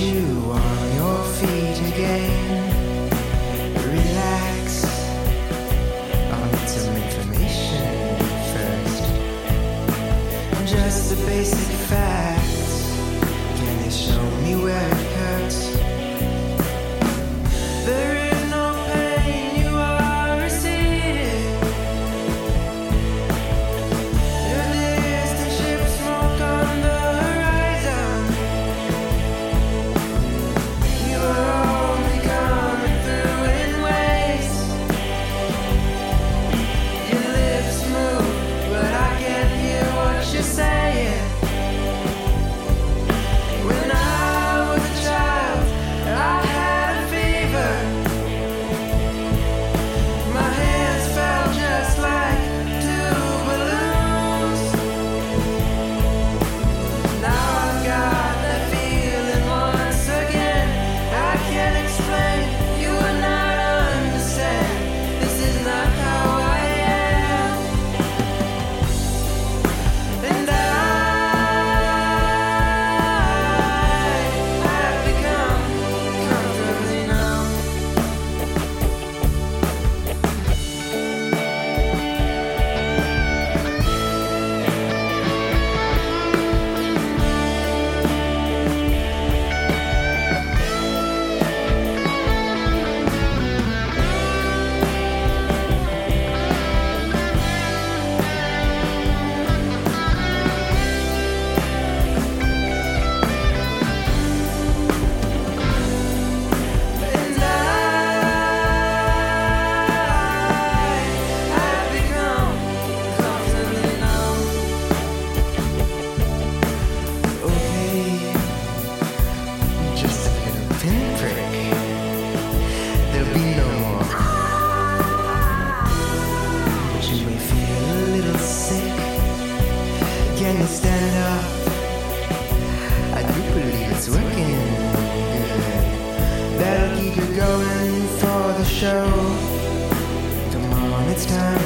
you on your feet again. Relax. I'll need some information first. Just the basic facts. Can you show me where it hurts? There is no pain, you are receding. Your distant ship smoke on the horizon. You are only coming through in waves. Your lips move, but I can't hear what you're saying. When I was a child, I had a fever. My hands felt just like two balloons. Now I've got that feeling once again. I can't explain, you would not understand. This is not how I am. And I have become comfortably numb. And I have become comfortably numb. Okay, just a little pinprick. There'll be no more. But you may feel a little sick. Can you stand up? I do believe it's working good. That'll keep you going for the show. Come on, it's time